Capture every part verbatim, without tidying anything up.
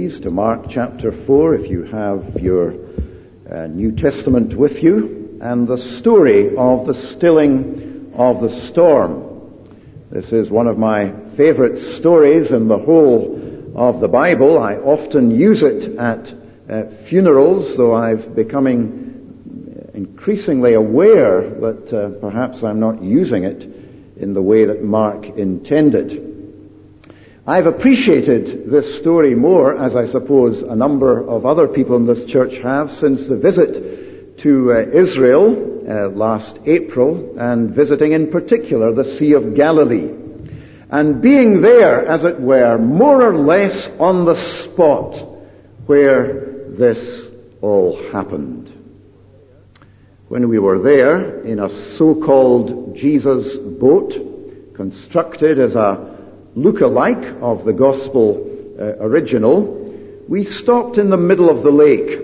To Mark chapter four, if you have your uh, New Testament with you, and the story of the stilling of the storm. This is one of my favorite stories in the whole of the Bible. I often use it at uh, funerals, though I've becoming increasingly aware that uh, perhaps I'm not using it in the way that Mark intended. I've appreciated this story more, as I suppose a number of other people in this church have, since the visit to uh, Israel uh, last April, and visiting in particular the Sea of Galilee. And being there, as it were, more or less on the spot where this all happened. When we were there in a so-called Jesus boat, constructed as a look-alike of the gospel uh, original, we stopped in the middle of the lake,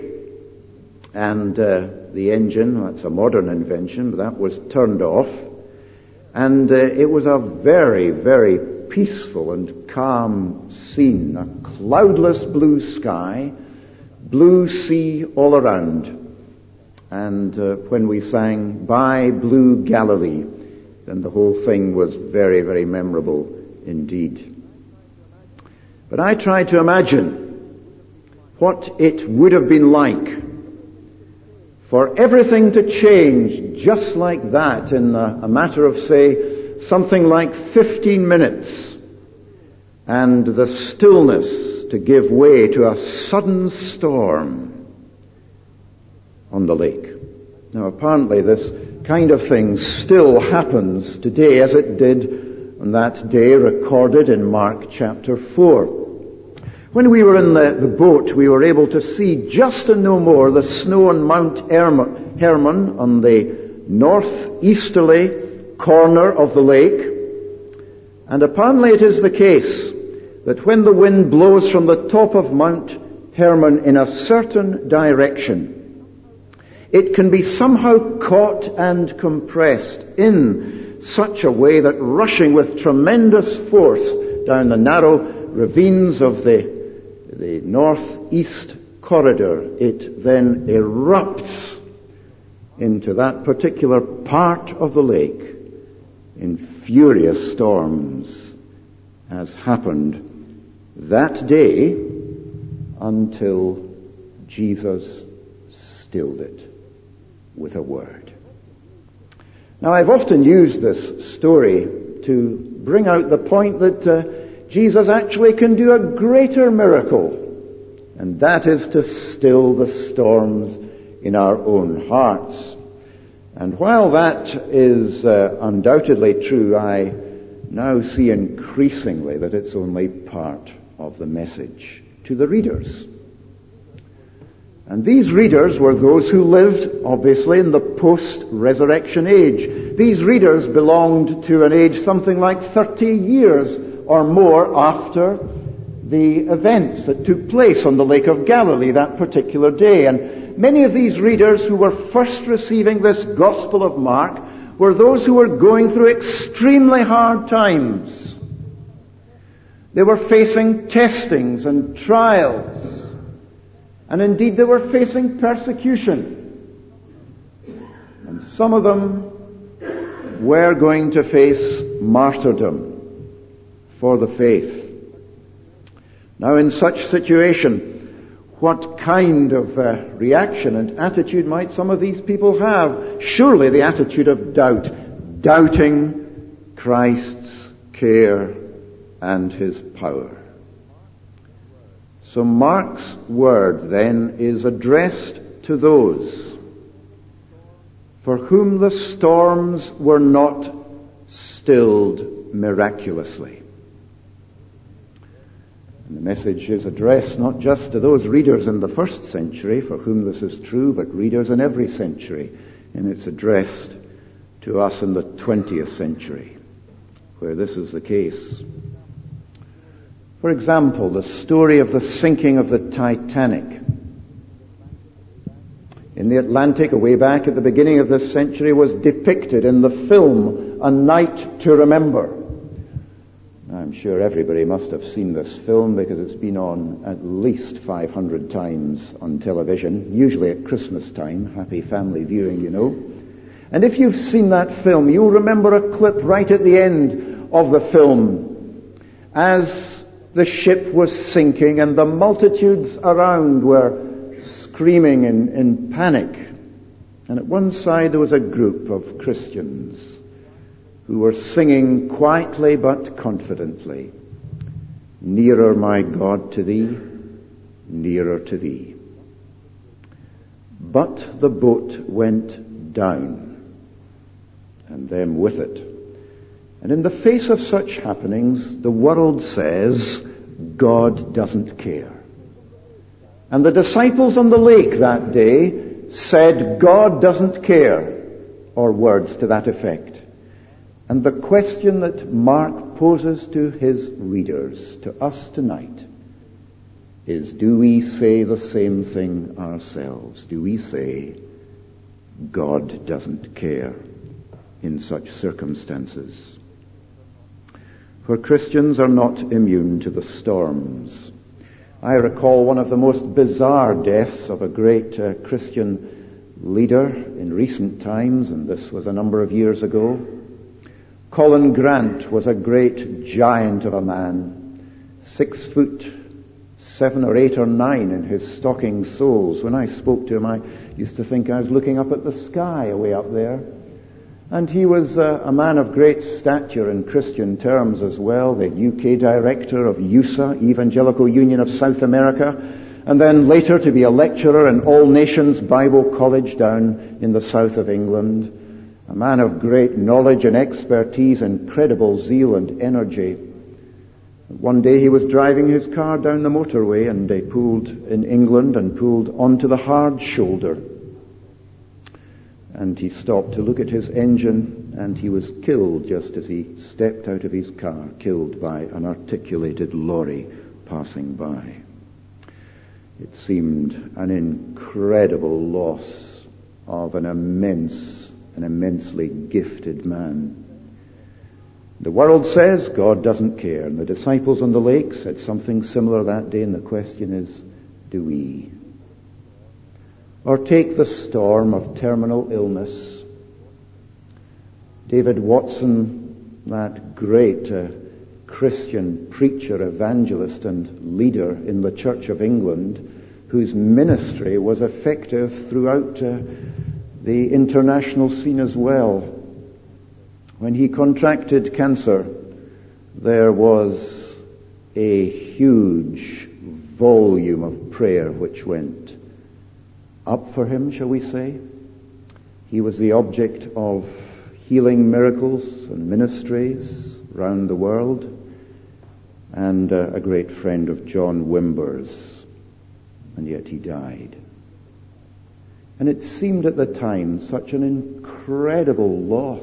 and uh, the engine, that's a modern invention, but that was turned off, and uh, it was a very, very peaceful and calm scene, a cloudless blue sky, blue sea all around, and uh, when we sang "By Blue Galilee," then the whole thing was very, very memorable indeed. But I try to imagine what it would have been like for everything to change just like that in a, a matter of, say, something like fifteen minutes, and the stillness to give way to a sudden storm on the lake. Now, apparently this kind of thing still happens today, as it did on that day recorded in Mark chapter four. When we were in the, the boat, we were able to see just and no more the snow on Mount Hermon on the northeasterly corner of the lake. And apparently it is the case that when the wind blows from the top of Mount Hermon in a certain direction, it can be somehow caught and compressed in such a way that rushing with tremendous force down the narrow ravines of the, the northeast corridor, it then erupts into that particular part of the lake in furious storms, as happened that day until Jesus stilled it with a word. Now, I've often used this story to bring out the point that uh, Jesus actually can do a greater miracle, and that is to still the storms in our own hearts. And while that is uh, undoubtedly true, I now see increasingly that it's only part of the message to the readers. And these readers were those who lived, obviously, in the post-resurrection age. These readers belonged to an age something like thirty years or more after the events that took place on the Lake of Galilee that particular day. And many of these readers who were first receiving this Gospel of Mark were those who were going through extremely hard times. They were facing testings and trials. And indeed, they were facing persecution. And some of them were going to face martyrdom for the faith. Now, in such situation, what kind of uh, reaction and attitude might some of these people have? Surely the attitude of doubt, doubting Christ's care and His power. So Mark's word then is addressed to those for whom the storms were not stilled miraculously. And the message is addressed not just to those readers in the first century for whom this is true, but readers in every century. And it's addressed to us in the twentieth century, where this is the case. For example, the story of the sinking of the Titanic in the Atlantic, way back at the beginning of this century, was depicted in the film A Night to Remember. I'm sure everybody must have seen this film because it's been on at least five hundred times on television, usually at Christmas time. Happy family viewing, you know. And if you've seen that film, you'll remember a clip right at the end of the film as the ship was sinking and the multitudes around were screaming in, in panic. And at one side there was a group of Christians who were singing quietly but confidently, "Nearer, my God, to thee, nearer to thee." But the boat went down, and them with it. And in the face of such happenings, the world says, God doesn't care. And the disciples on the lake that day said, God doesn't care, or words to that effect. And the question that Mark poses to his readers, to us tonight, is, do we say the same thing ourselves? Do we say, God doesn't care in such circumstances? For Christians are not immune to the storms. I recall one of the most bizarre deaths of a great uh, Christian leader in recent times, and this was a number of years ago. Colin Grant was a great giant of a man, six foot seven or eight or nine in his stocking soles. When I spoke to him, I used to think I was looking up at the sky away up there. And he was uh, a man of great stature in Christian terms as well, the U K director of U S A, Evangelical Union of South America, and then later to be a lecturer in All Nations Bible College down in the south of England. A man of great knowledge and expertise, incredible zeal and energy. One day he was driving his car down the motorway and they pulled in England and pulled onto the hard shoulder. And he stopped to look at his engine and he was killed just as he stepped out of his car, killed by an articulated lorry passing by. It seemed an incredible loss of an immense An immensely gifted man. The world says God doesn't care, and the disciples on the lake said something similar that day, and the question is, do we? Or take the storm of terminal illness. David Watson, that great uh, Christian preacher, evangelist, and leader in the Church of England, whose ministry was effective throughout uh, the international scene as well. When he contracted cancer, there was a huge volume of prayer which went up for him, shall we say. He was the object of healing miracles and ministries round the world, and uh, a great friend of John Wimber's, and yet he died. And it seemed at the time such an incredible loss.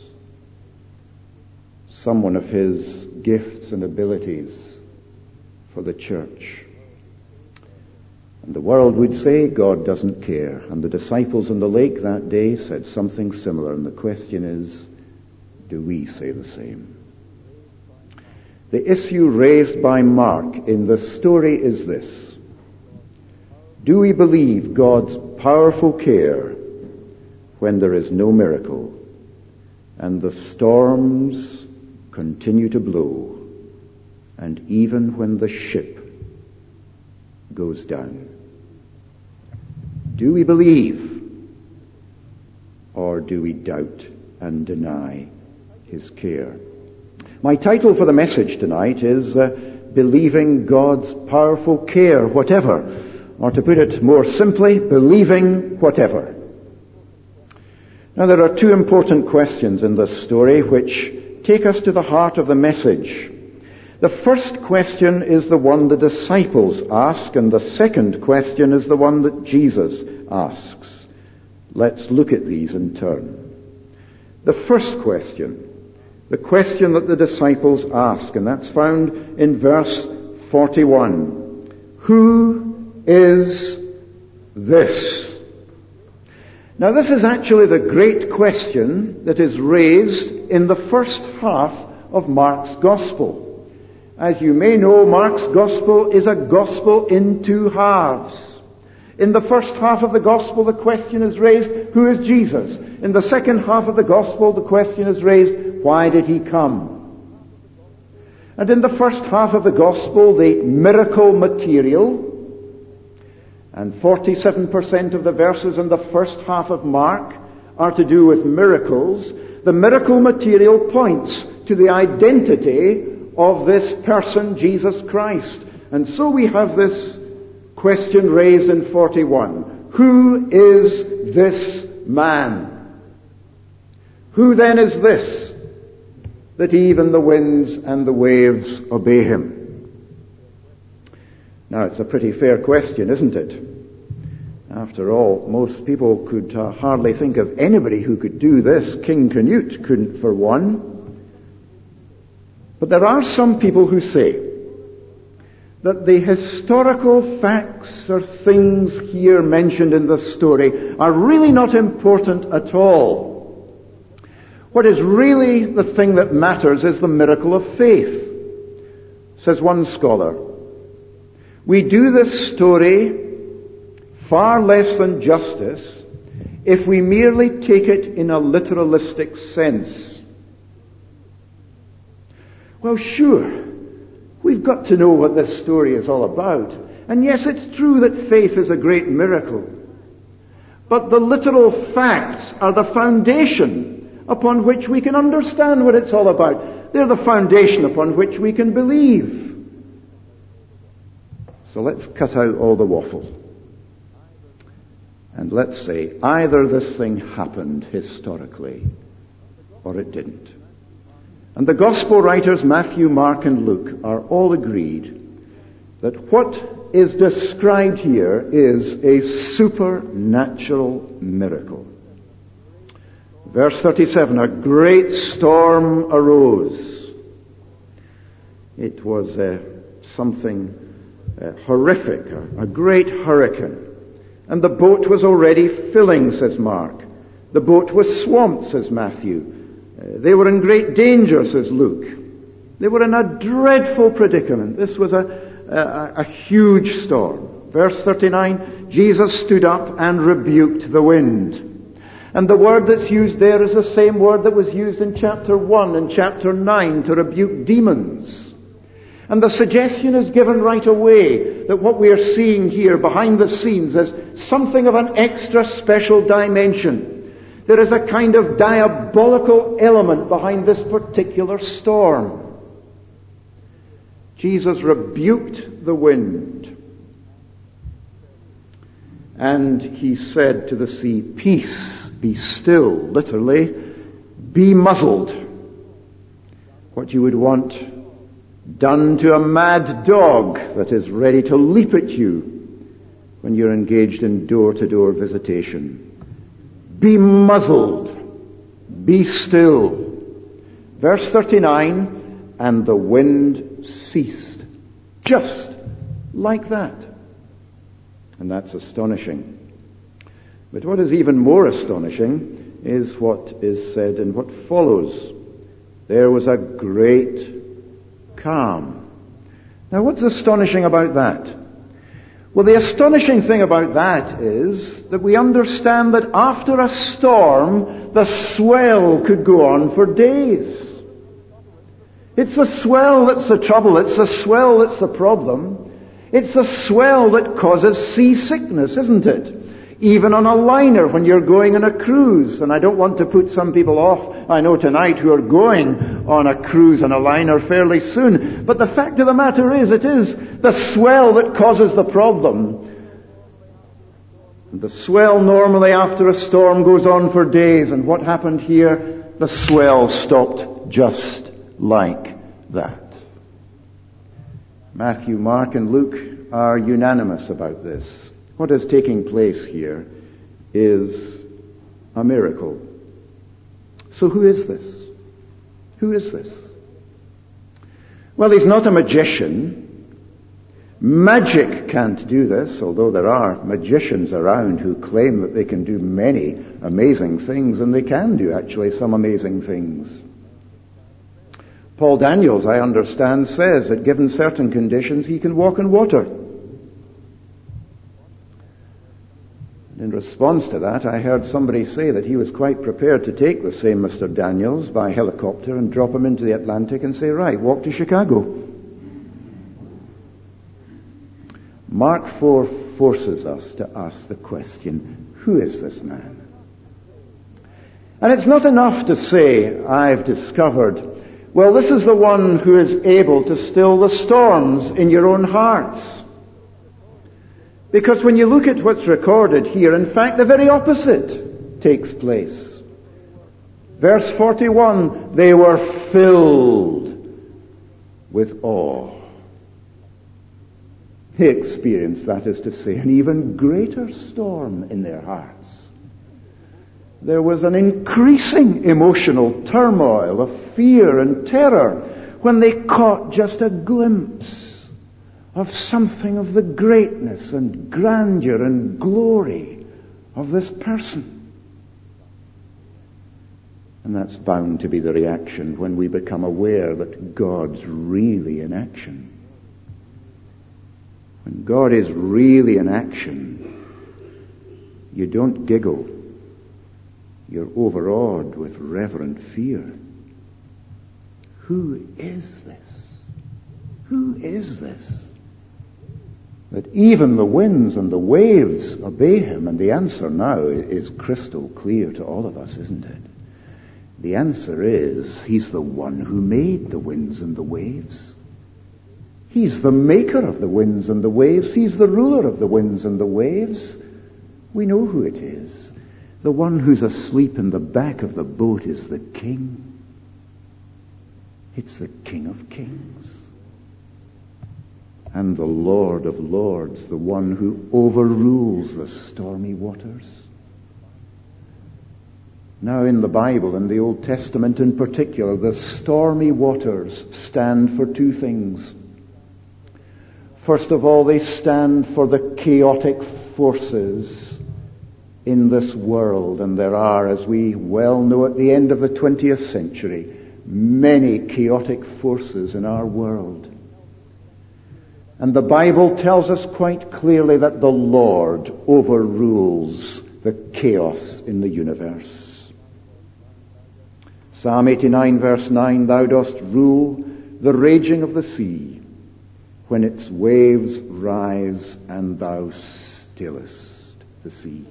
Someone of his gifts and abilities for the church. And the world would say God doesn't care. And the disciples on the lake that day said something similar. And the question is, do we say the same? The issue raised by Mark in the story is this. Do we believe God's powerful care when there is no miracle and the storms continue to blow and even when the ship goes down? Do we believe or do we doubt and deny his care? My title for the message tonight is uh, Believing God's Powerful Care Whatever. Or to put it more simply, believing whatever. Now there are two important questions in this story which take us to the heart of the message. The first question is the one the disciples ask, and the second question is the one that Jesus asks. Let's look at these in turn. The first question, the question that the disciples ask, and that's found in verse forty-one. Who is this? Now this is actually the great question that is raised in the first half of Mark's Gospel. As you may know, Mark's gospel is a gospel in two halves. In the first half of the gospel, the question is raised, who is Jesus? In the second half of the gospel, the question is raised, why did he come? And in the first half of the gospel, the miracle material, and forty-seven percent of the verses in the first half of Mark are to do with miracles. The miracle material points to the identity of this person, Jesus Christ. And so we have this question raised in forty-one. Who is this man? Who then is this, that even the winds and the waves obey him? Now, it's a pretty fair question, isn't it? After all, most people could uh, hardly think of anybody who could do this. King Canute couldn't, for one. But there are some people who say that the historical facts or things here mentioned in this story are really not important at all. What is really the thing that matters is the miracle of faith, says one scholar. We do this story far less than justice if we merely take it in a literalistic sense. Well, sure, we've got to know what this story is all about. And yes, it's true that faith is a great miracle. But the literal facts are the foundation upon which we can understand what it's all about. They're the foundation upon which we can believe. So let's cut out all the waffle. And let's say either this thing happened historically or it didn't. And the gospel writers Matthew, Mark, and Luke are all agreed that what is described here is a supernatural miracle. Verse thirty-seven, a great storm arose. It was uh, something uh, horrific, a, a great hurricane. And the boat was already filling, says Mark. The boat was swamped, says Matthew. Uh, they were in great danger, says Luke. They were in a dreadful predicament. This was a, a, a huge storm. Verse thirty-nine, Jesus stood up and rebuked the wind. And the word that's used there is the same word that was used in chapter one and chapter nine to rebuke demons. And the suggestion is given right away that what we are seeing here behind the scenes is something of an extra special dimension. There is a kind of diabolical element behind this particular storm. Jesus rebuked the wind. And he said to the sea, "Peace, be still," literally, "be muzzled." What you would want done to a mad dog that is ready to leap at you when you're engaged in door-to-door visitation. Be muzzled. Be still. Verse thirty-nine, and the wind ceased. Just like that. And that's astonishing. But what is even more astonishing is what is said in what follows. There was a great calm. Now, what's astonishing about that? Well, the astonishing thing about that is that we understand that after a storm, the swell could go on for days. It's the swell that's the trouble. It's the swell that's the problem. It's the swell that causes seasickness, isn't it? Even on a liner when you're going on a cruise. And I don't want to put some people off, I know tonight, who are going on a cruise on a liner fairly soon. But the fact of the matter is, it is the swell that causes the problem. And the swell normally after a storm goes on for days. And what happened here? The swell stopped just like that. Matthew, Mark, and Luke are unanimous about this. What is taking place here is a miracle. So who is this? Who is this? Well, he's not a magician. Magic can't do this, although there are magicians around who claim that they can do many amazing things, and they can do actually some amazing things. Paul Daniels, I understand, says that given certain conditions, he can walk on water. In response to that, I heard somebody say that he was quite prepared to take the same Mister Daniels by helicopter and drop him into the Atlantic and say, right, walk to Chicago. Mark four forces us to ask the question, who is this man? And it's not enough to say, I've discovered, well, this is the one who is able to still the storms in your own hearts. Because when you look at what's recorded here, in fact, the very opposite takes place. Verse forty-one, they were filled with awe. They experienced, that is to say, an even greater storm in their hearts. There was an increasing emotional turmoil of fear and terror when they caught just a glimpse of something of the greatness and grandeur and glory of this person. And that's bound to be the reaction when we become aware that God's really in action. When God is really in action, you don't giggle. You're overawed with reverent fear. Who is this? Who is this? That even the winds and the waves obey him. And the answer now is crystal clear to all of us, isn't it? The answer is, he's the one who made the winds and the waves. He's the maker of the winds and the waves. He's the ruler of the winds and the waves. We know who it is. The one who's asleep in the back of the boat is the King. It's the King of Kings. And the Lord of Lords, the one who overrules the stormy waters. Now in the Bible, in the Old Testament in particular, the stormy waters stand for two things. First of all, they stand for the chaotic forces in this world. And there are, as we well know at the end of the twentieth century, many chaotic forces in our world. And the Bible tells us quite clearly that the Lord overrules the chaos in the universe. Psalm eighty-nine verse nine, thou dost rule the raging of the sea, when its waves rise and thou stillest the sea.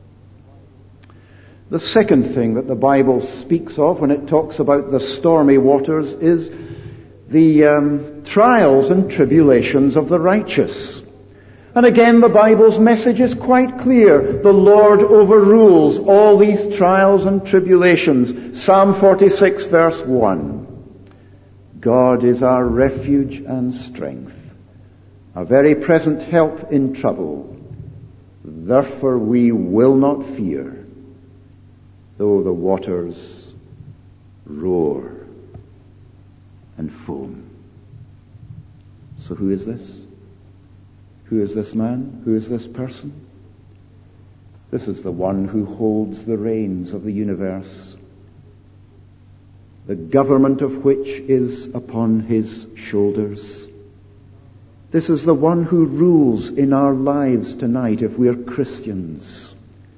The second thing that the Bible speaks of when it talks about the stormy waters is the um, trials and tribulations of the righteous. And again, the Bible's message is quite clear. The Lord overrules all these trials and tribulations. Psalm forty-six verse one. God is our refuge and strength, a very present help in trouble. Therefore we will not fear, though the waters roar and foam. So who is this? Who is this man? Who is this person? This is the one who holds the reins of the universe, the government of which is upon his shoulders. This is the one who rules in our lives tonight if we're Christians.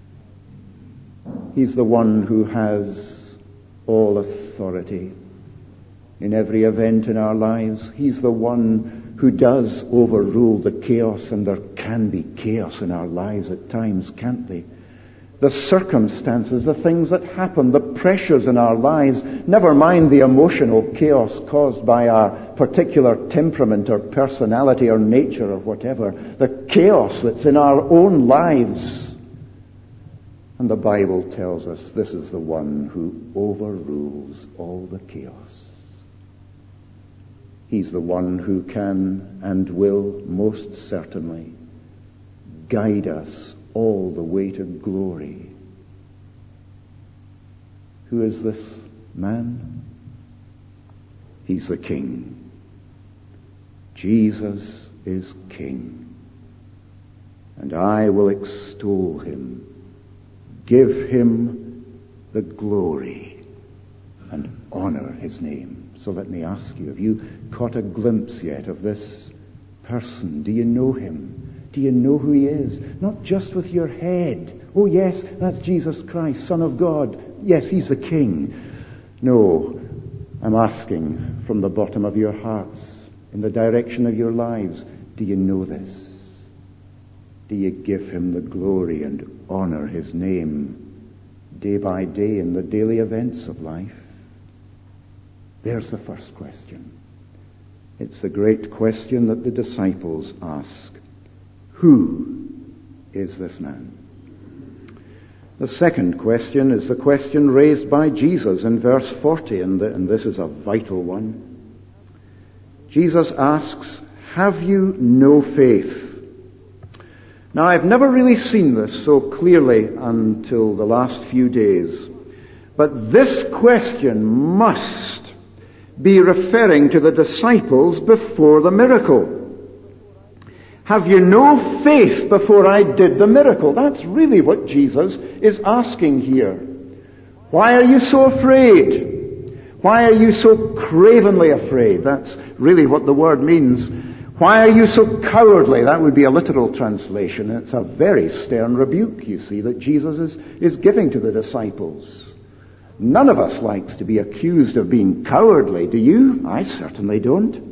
He's the one who has all authority in every event in our lives. He's the one who does overrule the chaos, and there can be chaos in our lives at times, can't they? The circumstances, the things that happen, the pressures in our lives, never mind the emotional chaos caused by our particular temperament or personality or nature or whatever, the chaos that's in our own lives. And the Bible tells us this is the one who overrules all the chaos. He's the one who can and will most certainly guide us all the way to glory. Who is this man? He's the King. Jesus is King. And I will extol him, give him the glory, and honor his name. So let me ask you, have you caught a glimpse yet of this person? Do you know him? Do you know who he is? Not just with your head. Oh yes, that's Jesus Christ, Son of God. Yes, he's the King. No, I'm asking from the bottom of your hearts, in the direction of your lives, do you know this? Do you give him the glory and honor his name day by day in the daily events of life? There's the first question. It's the great question that the disciples ask. Who is this man? The second question is the question raised by Jesus in verse forty, and, the, and this is a vital one. Jesus asks, have you no faith? Now, I've never really seen this so clearly until the last few days, but this question must be referring to the disciples before the miracle. Have you no faith before I did the miracle? That's really what Jesus is asking here. Why are you so afraid? Why are you so cravenly afraid? That's really what the word means. Why are you so cowardly? That would be a literal translation. It's a very stern rebuke, you see, that Jesus is, is giving to the disciples. None of us likes to be accused of being cowardly, do you? I certainly don't.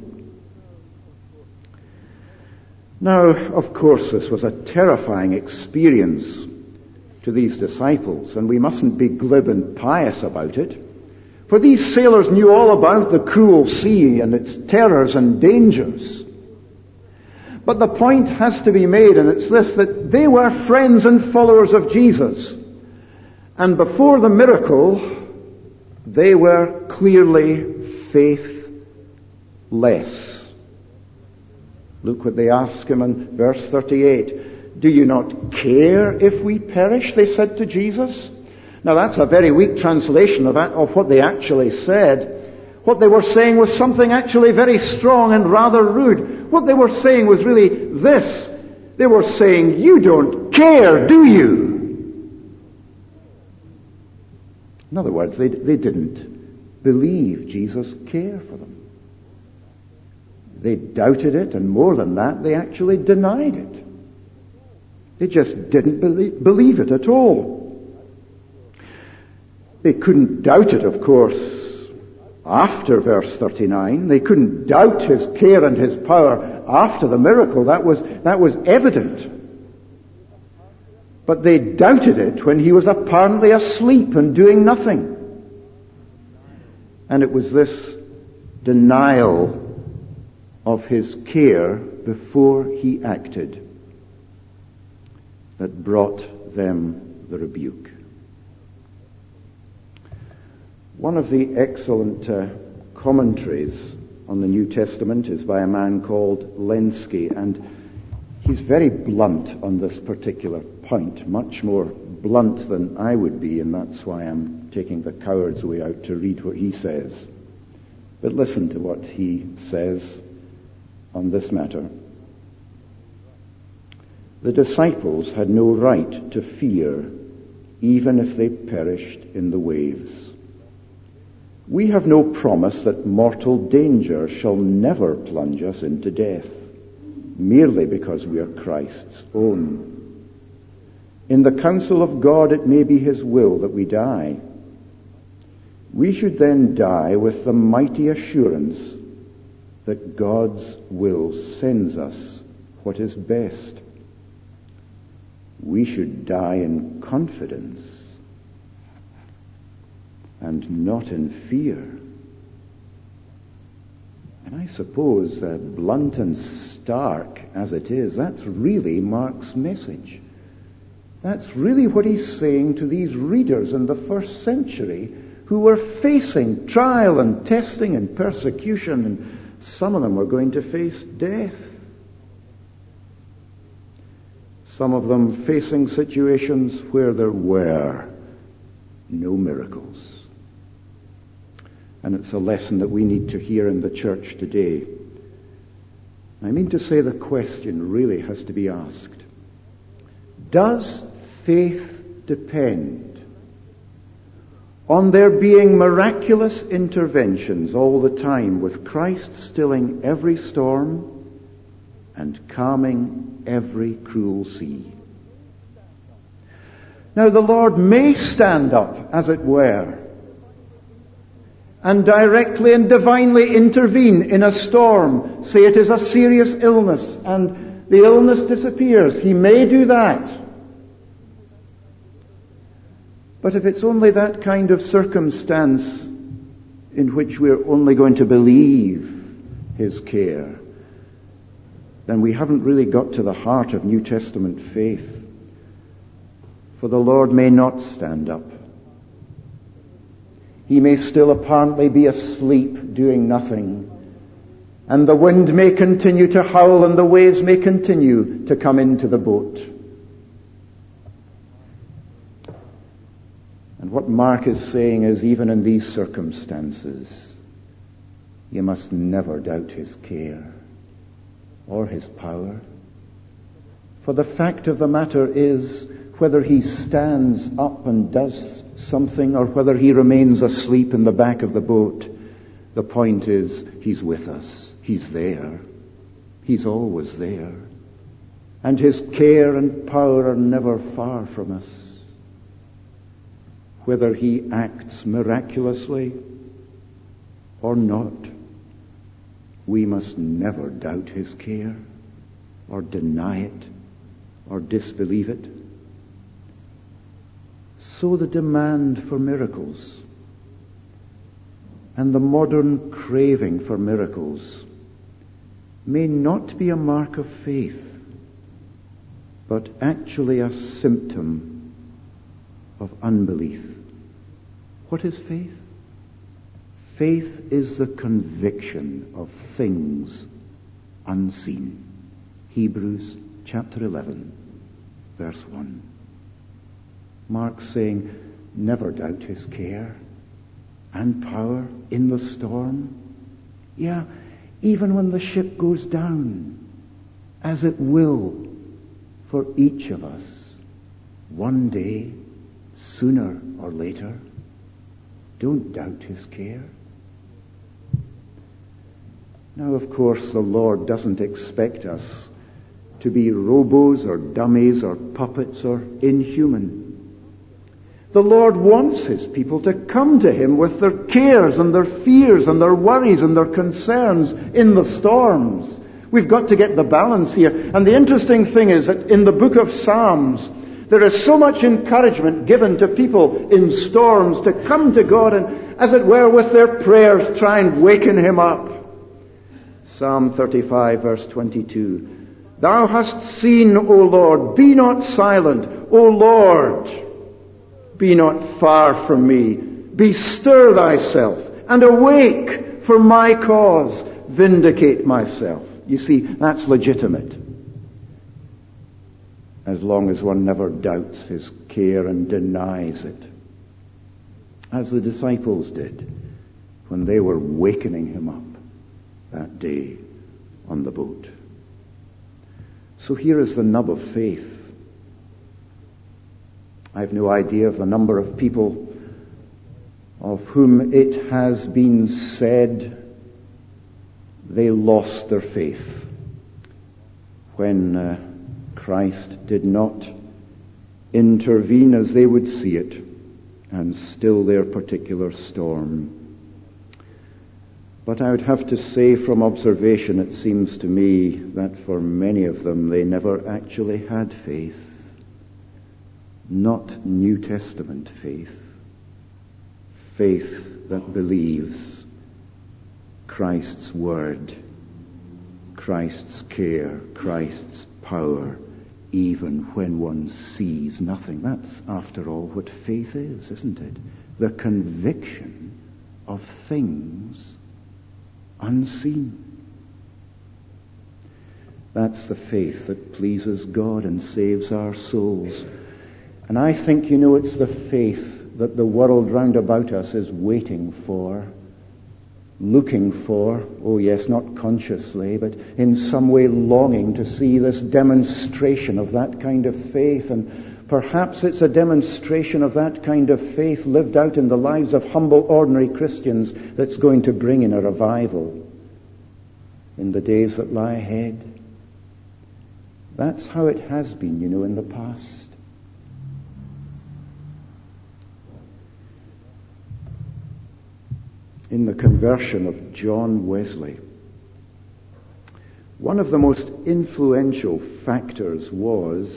Now, of course, this was a terrifying experience to these disciples, and we mustn't be glib and pious about it. For these sailors knew all about the cruel sea and its terrors and dangers. But the point has to be made, and it's this, that they were friends and followers of Jesus. And before the miracle, they were clearly faithless. Look what they ask him in verse thirty-eight. Do you not care if we perish? They said to Jesus. Now that's a very weak translation of, of what they actually said. What they were saying was something actually very strong and rather rude. What they were saying was really this. They were saying, you don't care, do you? In other words, they, they didn't believe Jesus cared for them. They doubted it, and more than that, they actually denied it. They just didn't believe, believe it at all. They couldn't doubt it, of course, after verse thirty-nine. They couldn't doubt his care and his power after the miracle. That was, that was evident. But they doubted it when he was apparently asleep and doing nothing. And it was this denial of his care before he acted that brought them the rebuke. One of the excellent uh, commentaries on the New Testament is by a man called Lenski, and he's very blunt on this particular point, much more blunt than I would be, and that's why I'm taking the coward's way out to read what he says. But listen to what he says on this matter. The disciples had no right to fear, even if they perished in the waves. We have no promise that mortal danger shall never plunge us into death, merely because we are Christ's own. In the counsel of God, it may be his will that we die. We should then die with the mighty assurance that God's will sends us what is best. We should die in confidence and not in fear. And I suppose, uh, blunt and stark as it is, that's really Mark's message. That's really what he's saying to these readers in the first century who were facing trial and testing and persecution, and some of them were going to face death. Some of them facing situations where there were no miracles. And it's a lesson that we need to hear in the church today. I mean to say the question really has to be asked. Does faith depend on there being miraculous interventions all the time, with Christ stilling every storm and calming every cruel sea. Now the Lord may stand up, as it were, and directly and divinely intervene in a storm. Say it is a serious illness and the illness disappears. He may do that. But if it's only that kind of circumstance in which we're only going to believe His care, then we haven't really got to the heart of New Testament faith. For the Lord may not stand up. He may still apparently be asleep, doing nothing. And the wind may continue to howl and the waves may continue to come into the boat. And what Mark is saying is, even in these circumstances, you must never doubt His care or His power. For the fact of the matter is, whether He stands up and does something or whether He remains asleep in the back of the boat, the point is, He's with us. He's there. He's always there. And His care and power are never far from us. Whether He acts miraculously or not, we must never doubt His care or deny it or disbelieve it. So the demand for miracles and the modern craving for miracles may not be a mark of faith, but actually a symptom of unbelief. What is faith? Faith is the conviction of things unseen. Hebrews chapter eleven, verse one. Mark's saying, never doubt His care and power in the storm. Yeah, even when the ship goes down, as it will for each of us, one day, sooner or later. Don't doubt His care. Now, of course, the Lord doesn't expect us to be robos or dummies or puppets or inhuman. The Lord wants His people to come to Him with their cares and their fears and their worries and their concerns in the storms. We've got to get the balance here. And the interesting thing is that in the book of Psalms, there is so much encouragement given to people in storms to come to God and, as it were, with their prayers try and waken Him up. Psalm thirty-five, verse twenty-two. Thou hast seen, O Lord, be not silent. O Lord, be not far from me. Bestir thyself and awake for my cause. Vindicate myself. You see, that's legitimate. As long as one never doubts His care and denies it. As the disciples did when they were wakening Him up that day on the boat. So here is the nub of faith. I have no idea of the number of people of whom it has been said they lost their faith when uh, Christ did not intervene as they would see it and still their particular storm. But I would have to say from observation, it seems to me that for many of them they never actually had faith. Not New Testament faith. Faith that believes Christ's word, Christ's care, Christ's power, even when one sees nothing. That's, after all, what faith is, isn't it? The conviction of things unseen. That's the faith that pleases God and saves our souls. And I think, you know, it's the faith that the world round about us is waiting for looking for, oh yes, not consciously, but in some way longing to see this demonstration of that kind of faith. And perhaps it's a demonstration of that kind of faith lived out in the lives of humble, ordinary Christians that's going to bring in a revival in the days that lie ahead. That's how it has been, you know, in the past. In the conversion of John Wesley, one of the most influential factors was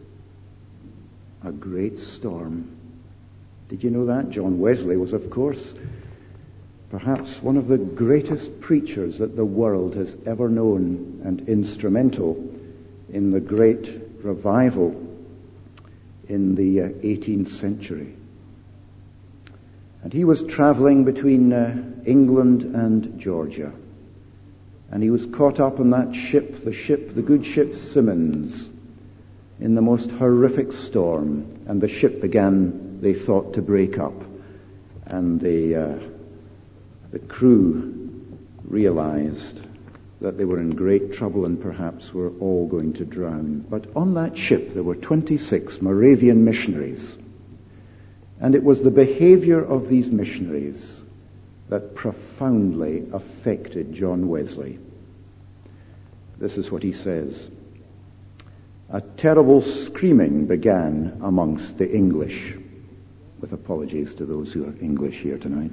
a great storm. Did you know that? John Wesley was, of course, perhaps one of the greatest preachers that the world has ever known, and instrumental in the great revival in the uh, eighteenth century. And he was traveling between uh, England and Georgia. And he was caught up in that ship, the ship, the good ship Simmons, in the most horrific storm. And the ship began, they thought, to break up. And the, uh, the crew realized that they were in great trouble and perhaps were all going to drown. But on that ship there were twenty-six Moravian missionaries. And it was the behavior of these missionaries that profoundly affected John Wesley. This is what he says. A terrible screaming began amongst the English, with apologies to those who are English here tonight.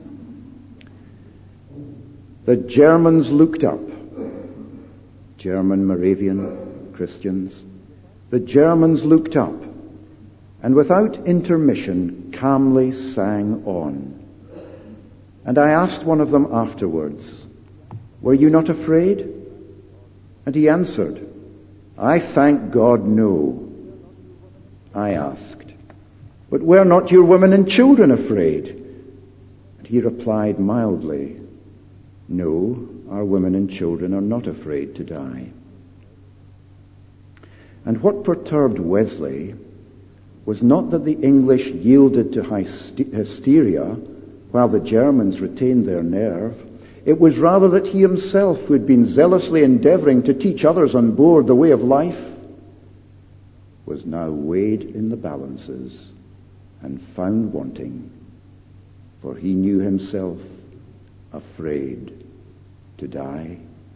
The Germans looked up, German Moravian Christians. The Germans looked up, and without intermission calmly sang on. And I asked one of them afterwards, "Were you not afraid?" And he answered, "I thank God, no." I asked, "But were not your women and children afraid?" And he replied mildly, "No, our women and children are not afraid to die." And what perturbed Wesley was not that the English yielded to hysteria while the Germans retained their nerve. It was rather that he himself, who had been zealously endeavoring to teach others on board the way of life, was now weighed in the balances and found wanting, for he knew himself afraid to die.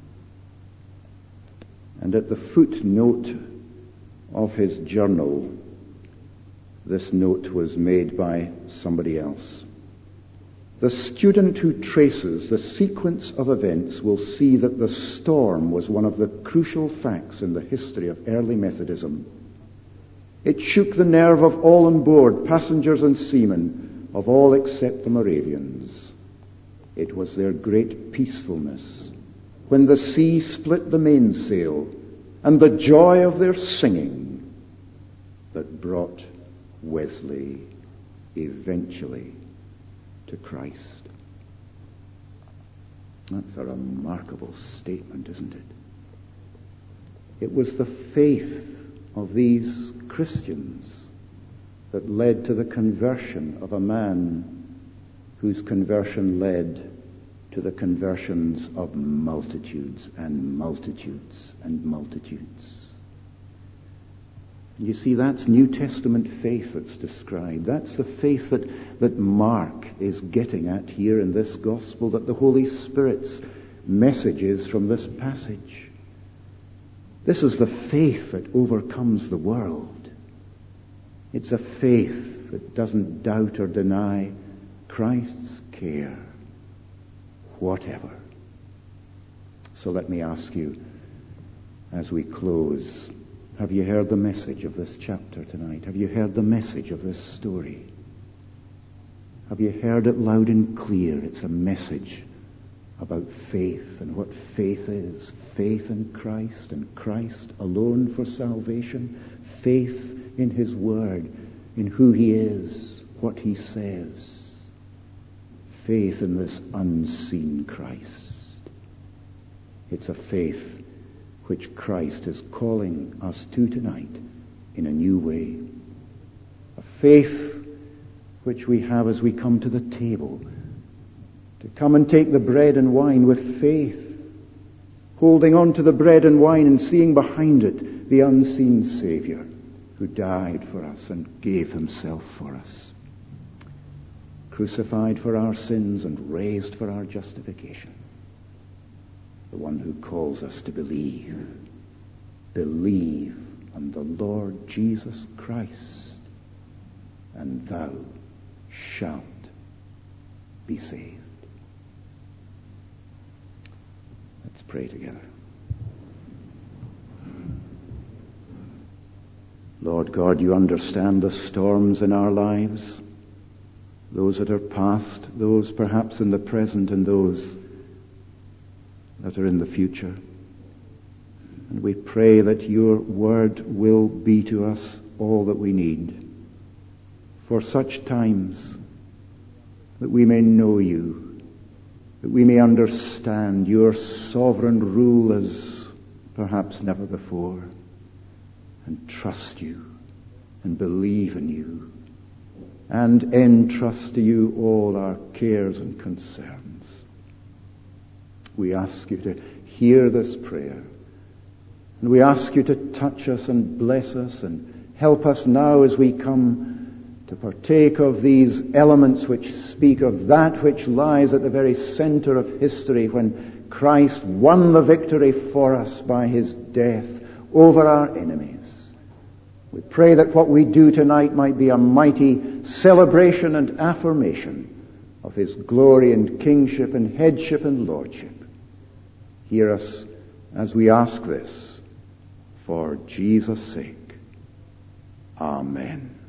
And at the footnote of his journal, this note was made by somebody else. The student who traces the sequence of events will see that the storm was one of the crucial facts in the history of early Methodism. It shook the nerve of all on board, passengers and seamen, of all except the Moravians. It was their great peacefulness, when the sea split the mainsail, and the joy of their singing, that brought Wesley eventually to Christ. That's a remarkable statement, isn't it? It was the faith of these Christians that led to the conversion of a man whose conversion led to the conversions of multitudes and multitudes and multitudes. You see, that's New Testament faith that's described. That's the faith that, that Mark is getting at here in this gospel, that the Holy Spirit's message is from this passage. This is the faith that overcomes the world. It's a faith that doesn't doubt or deny Christ's care, whatever. So let me ask you, as we close, have you heard the message of this chapter tonight? Have you heard the message of this story? Have you heard it loud and clear? It's a message about faith and what faith is. Faith in Christ and Christ alone for salvation. Faith in His Word, in who He is, what He says. Faith in this unseen Christ. It's a faith which Christ is calling us to tonight in a new way. A faith which we have as we come to the table to come and take the bread and wine with faith, holding on to the bread and wine and seeing behind it the unseen Savior who died for us and gave himself for us, crucified for our sins and raised for our justification. The one who calls us to believe. Believe on the Lord Jesus Christ, and thou shalt be saved. Let's pray together. Lord God, you understand the storms in our lives, those that are past, those perhaps in the present, and those that are in the future. And we pray that your word will be to us all that we need for such times, that we may know you, that we may understand your sovereign rule as perhaps never before, and trust you and believe in you and entrust to you all our cares and concerns. We ask you to hear this prayer, and we ask you to touch us and bless us and help us now as we come to partake of these elements which speak of that which lies at the very center of history when Christ won the victory for us by his death over our enemies. We pray that what we do tonight might be a mighty celebration and affirmation of his glory and kingship and headship and lordship. Hear us as we ask this for Jesus' sake. Amen.